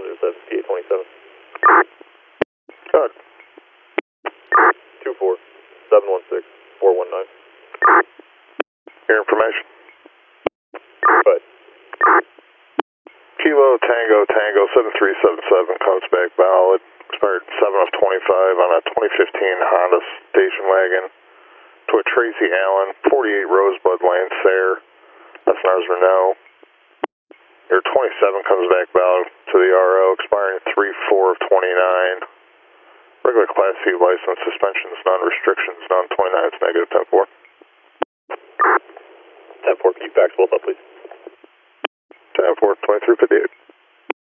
intercept PA-27. Good. 24 716 419. Your information. Go ahead. Kilo Tango Tango 7377 comes back valid. Expired 7 of 25 on a 2015 Honda station wagon to a Tracy Allen, 48 Rosebud Lane, Sayre. SNRs are no. Your 27 comes back valid to the RO, expiring 3/4 of 29. Regular Class C license, suspensions, none, restrictions, none, 29 is negative, 10-4. 10-4, can you fax both up, please? 10-4, 2358.